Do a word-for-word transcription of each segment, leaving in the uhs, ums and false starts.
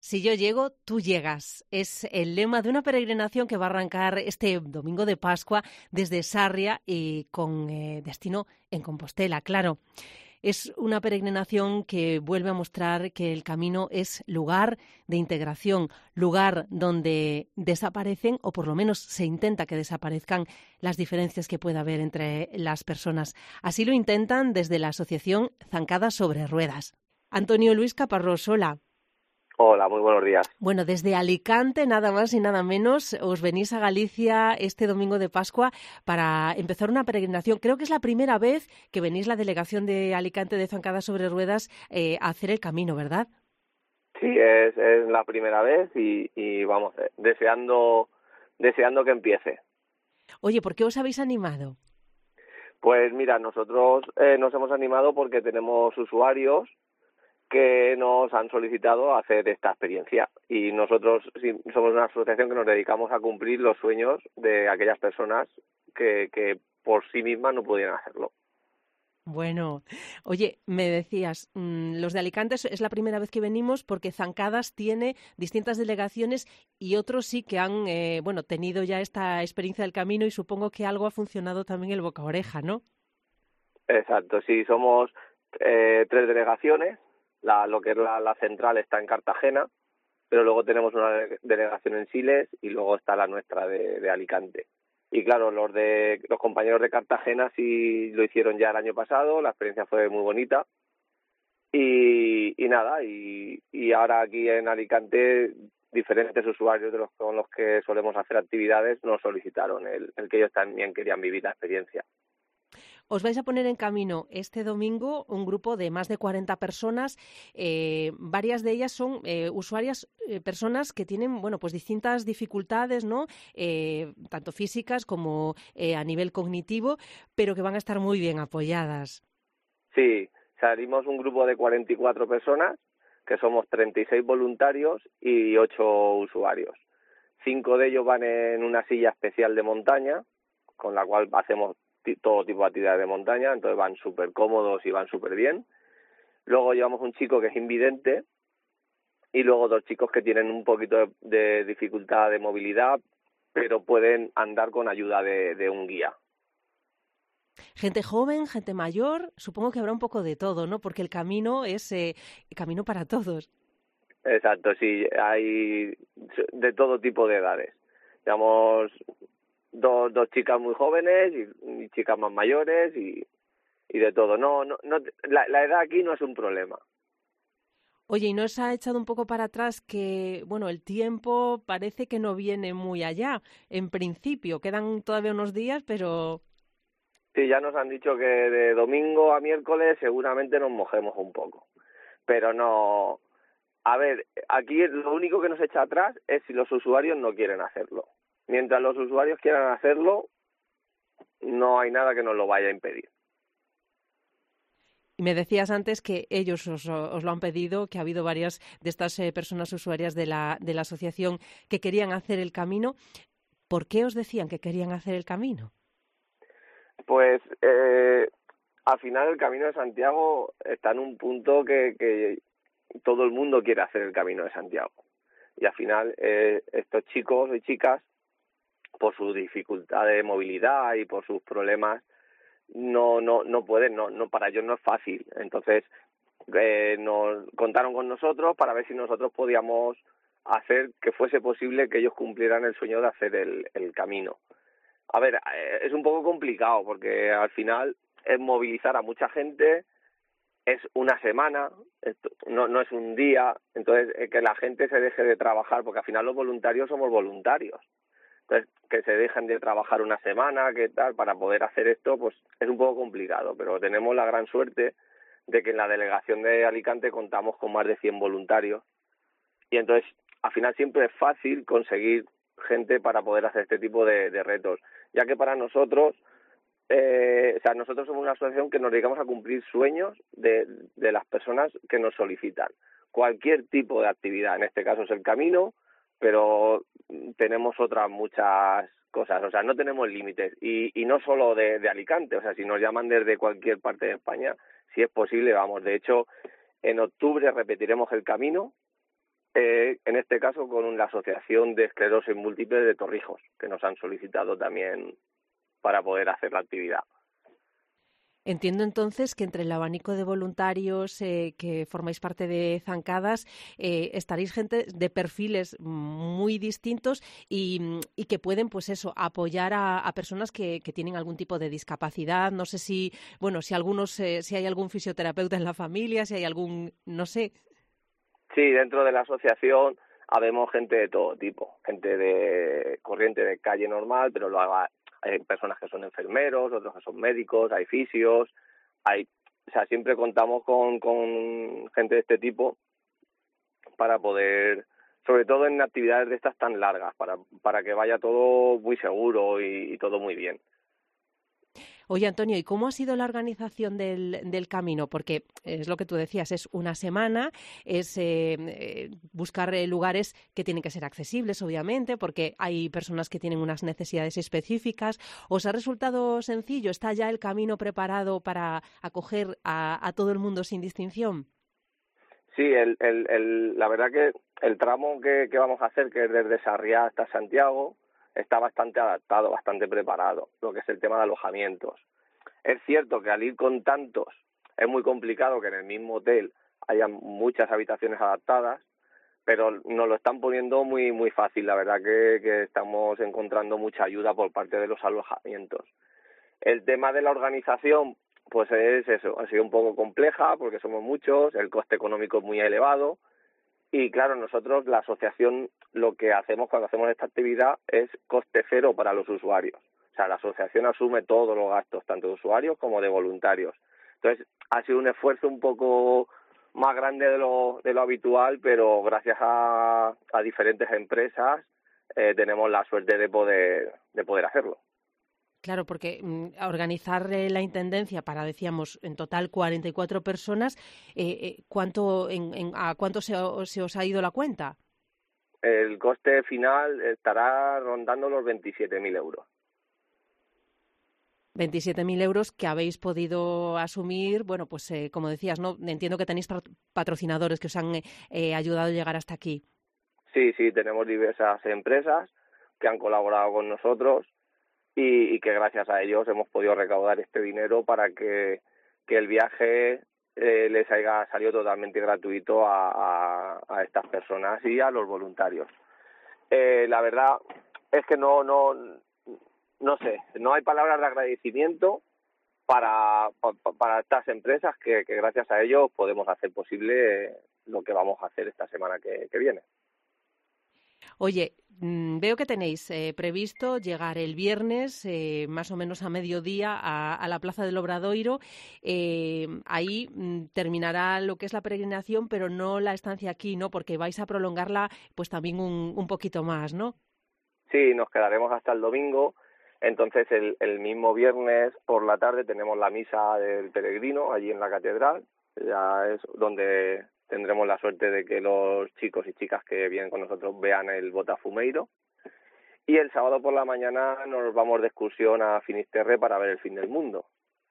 Si yo llego, tú llegas. Es el lema de una peregrinación que va a arrancar este domingo de Pascua desde Sarria y con eh, destino en Compostela, claro. Es una peregrinación que vuelve a mostrar que el camino es lugar de integración, lugar donde desaparecen, o por lo menos se intenta que desaparezcan, las diferencias que pueda haber entre las personas. Así lo intentan desde la asociación Zancadas sobre Ruedas. Antonio Luis Caparrós, hola. Hola, muy buenos días. Bueno, desde Alicante, nada más y nada menos, os venís a Galicia este domingo de Pascua para empezar una peregrinación. Creo que es la primera vez que venís la delegación de Alicante de Zancadas sobre Ruedas eh, a hacer el camino, ¿verdad? Sí, es, es la primera vez y, y vamos, eh, deseando, deseando que empiece. Oye, ¿por qué os habéis animado? Pues mira, nosotros eh, nos hemos animado porque tenemos usuarios que nos han solicitado hacer esta experiencia y nosotros sí, somos una asociación que nos dedicamos a cumplir los sueños de aquellas personas que, que por sí mismas no pudieran hacerlo. Bueno, oye, me decías, mmm, los de Alicante es la primera vez que venimos porque Zancadas tiene distintas delegaciones y otros sí que han, eh, bueno, tenido ya esta experiencia del camino y supongo que algo ha funcionado también el boca a oreja, ¿no? Exacto, sí, somos eh, tres delegaciones. La, lo que es la, la central está en Cartagena, pero luego tenemos una de, delegación en Siles y luego está la nuestra de, de Alicante. Y claro, los de los compañeros de Cartagena sí lo hicieron ya el año pasado, la experiencia fue muy bonita. Y, y nada, y, y ahora aquí en Alicante diferentes usuarios de los con los que solemos hacer actividades nos solicitaron el, el que ellos también querían vivir la experiencia. Os vais a poner en camino este domingo un grupo de más de cuarenta personas. Eh, varias de ellas son eh, usuarias, eh, personas que tienen, bueno, pues distintas dificultades, ¿no? Eh, tanto físicas como eh, a nivel cognitivo, pero que van a estar muy bien apoyadas. Sí, salimos un grupo de cuarenta y cuatro personas, que somos treinta y seis voluntarios y ocho usuarios. Cinco de ellos van en una silla especial de montaña, con la cual hacemos todo tipo de actividades de montaña, entonces van súper cómodos y van súper bien. Luego llevamos un chico que es invidente y luego dos chicos que tienen un poquito de, de dificultad de movilidad, pero pueden andar con ayuda de, de un guía. Gente joven, gente mayor, supongo que habrá un poco de todo, ¿no? Porque el camino es eh, camino para todos. Exacto, sí, hay de todo tipo de edades. Digamos, dos, dos chicas muy jóvenes y, y chicas más mayores y, y de todo. No, no, no la, la edad aquí no es un problema. Oye, ¿y no os ha echado un poco para atrás que, bueno, el tiempo parece que no viene muy allá? En principio, quedan todavía unos días, pero... Sí, ya nos han dicho que de domingo a miércoles seguramente nos mojemos un poco. Pero no... A ver, aquí lo único que nos echa atrás es si los usuarios no quieren hacerlo. Mientras los usuarios quieran hacerlo, no hay nada que nos lo vaya a impedir. Y me decías antes que ellos os, os lo han pedido, que ha habido varias de estas eh, personas usuarias de la, de la asociación que querían hacer el camino. ¿Por qué os decían que querían hacer el camino? Pues eh, al final el Camino de Santiago está en un punto que, que todo el mundo quiere hacer el Camino de Santiago. Y al final eh, estos chicos y chicas, por su dificultad de movilidad y por sus problemas, no no no pueden, no no para ellos no es fácil. Entonces eh, nos contaron con nosotros para ver si nosotros podíamos hacer que fuese posible que ellos cumplieran el sueño de hacer el, el camino. A ver, eh, es un poco complicado porque al final es movilizar a mucha gente, es una semana, esto, no no es un día, entonces eh, que la gente se deje de trabajar, porque al final los voluntarios somos voluntarios. Entonces, que se dejen de trabajar una semana, que tal, para poder hacer esto, pues es un poco complicado, pero tenemos la gran suerte de que en la delegación de Alicante contamos con más de cien voluntarios y entonces al final siempre es fácil conseguir gente para poder hacer este tipo de, de retos, ya que para nosotros, eh, o sea, nosotros somos una asociación que nos dedicamos a cumplir sueños de, de las personas que nos solicitan. Cualquier tipo de actividad, en este caso es el camino, pero tenemos otras muchas cosas, o sea, no tenemos límites, y, y no solo de, de Alicante, o sea, si nos llaman desde cualquier parte de España, si es posible, vamos. De hecho, en octubre repetiremos el camino, eh, en este caso con la Asociación de Esclerosis Múltiple de Torrijos, que nos han solicitado también para poder hacer la actividad. Entiendo entonces que entre el abanico de voluntarios eh, que formáis parte de Zancadas eh, estaréis gente de perfiles muy distintos y, y que pueden, pues eso, apoyar a, a personas que, que tienen algún tipo de discapacidad. No sé si, bueno, si algunos, eh, si hay algún fisioterapeuta en la familia, si hay algún, no sé. Sí, dentro de la asociación habemos gente de todo tipo, gente de corriente de calle normal, pero lo haga. Hay personas que son enfermeros, otros que son médicos, hay fisios, hay, o sea, siempre contamos con, con gente de este tipo para poder, sobre todo en actividades de estas tan largas, para, para que vaya todo muy seguro y, y todo muy bien. Oye, Antonio, ¿y cómo ha sido la organización del, del camino? Porque es lo que tú decías, es una semana, es eh, eh, buscar eh, lugares que tienen que ser accesibles, obviamente, porque hay personas que tienen unas necesidades específicas. ¿Os ha resultado sencillo? ¿Está ya el camino preparado para acoger a, a todo el mundo sin distinción? Sí, el, el, el, la verdad que el tramo que, que vamos a hacer, que es desde Sarriá hasta Santiago, está bastante adaptado, bastante preparado, lo que es el tema de alojamientos. Es cierto que al ir con tantos es muy complicado que en el mismo hotel haya muchas habitaciones adaptadas, pero nos lo están poniendo muy muy fácil. La verdad que, que estamos encontrando mucha ayuda por parte de los alojamientos. El tema de la organización, pues es eso, ha sido un poco compleja porque somos muchos, el coste económico es muy elevado. Y claro, nosotros, la asociación, lo que hacemos cuando hacemos esta actividad es coste cero para los usuarios. O sea, la asociación asume todos los gastos, tanto de usuarios como de voluntarios. Entonces, ha sido un esfuerzo un poco más grande de lo, de lo habitual, pero gracias a, a diferentes empresas eh, tenemos la suerte de poder, de poder hacerlo. Claro, porque mm, organizar eh, la intendencia para, decíamos, en total cuarenta y cuatro personas, eh, eh, ¿cuánto, en, en, ¿a cuánto se, se os ha ido la cuenta? El coste final estará rondando los veintisiete mil euros. veintisiete mil euros que habéis podido asumir, bueno, pues eh, como decías, ¿no? Entiendo que tenéis patrocinadores que os han eh, ayudado a llegar hasta aquí. Sí, sí, tenemos diversas empresas que han colaborado con nosotros y, y que gracias a ellos hemos podido recaudar este dinero para que, que el viaje eh, les haya salido totalmente gratuito a, a, a estas personas y a los voluntarios. Eh, la verdad es que no, no, no sé, no hay palabras de agradecimiento para, para estas empresas que, que gracias a ellos podemos hacer posible lo que vamos a hacer esta semana que, que viene. Oye, mmm, veo que tenéis eh, previsto llegar el viernes, eh, más o menos a mediodía, a, a la Plaza del Obradoiro. Eh, ahí mmm, terminará lo que es la peregrinación, pero no la estancia aquí, ¿no? Porque vais a prolongarla pues también un, un poquito más, ¿no? Sí, nos quedaremos hasta el domingo. Entonces, el, el mismo viernes por la tarde tenemos la misa del peregrino allí en la catedral. Ya es donde tendremos la suerte de que los chicos y chicas que vienen con nosotros vean el Botafumeiro. Y el sábado por la mañana nos vamos de excursión a Finisterre para ver el fin del mundo.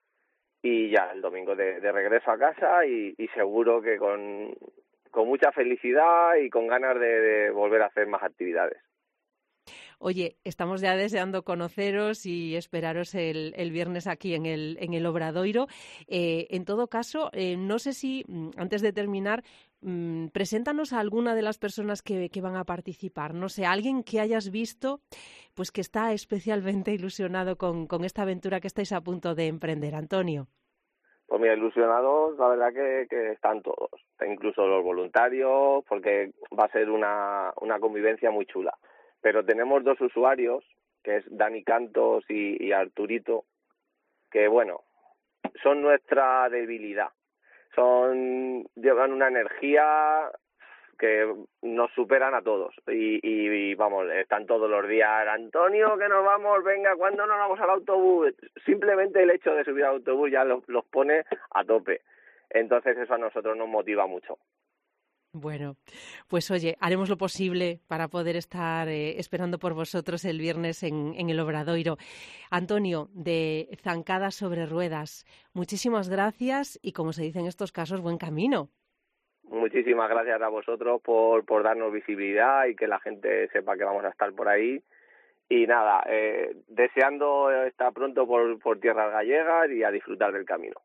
Y ya el domingo de, de regreso a casa y, y seguro que con, con mucha felicidad y con ganas de, de volver a hacer más actividades. Oye, estamos ya deseando conoceros y esperaros el, el viernes aquí en el, en el Obradoiro. Eh, en todo caso, eh, no sé si, antes de terminar, mmm, preséntanos a alguna de las personas que, que van a participar. No sé, alguien que hayas visto pues que está especialmente ilusionado con, con esta aventura que estáis a punto de emprender. Antonio. Pues mira, ilusionados, la verdad que, que están todos, incluso los voluntarios, porque va a ser una, una convivencia muy chula. Pero tenemos dos usuarios, que es Dani Cantos y, y Arturito, que bueno, son nuestra debilidad. Son, llevan una energía que nos superan a todos. Y, y, y vamos, están todos los días, Antonio, que nos vamos, venga, ¿cuándo nos vamos al autobús? Simplemente el hecho de subir al autobús ya los, los pone a tope. Entonces eso a nosotros nos motiva mucho. Bueno, pues oye, haremos lo posible para poder estar eh, esperando por vosotros el viernes en, en el Obradoiro. Antonio, de Zancadas sobre Ruedas, muchísimas gracias y, como se dice en estos casos, buen camino. Muchísimas gracias a vosotros por, por darnos visibilidad y que la gente sepa que vamos a estar por ahí. Y nada, eh, deseando estar pronto por, por tierras gallegas y a disfrutar del camino.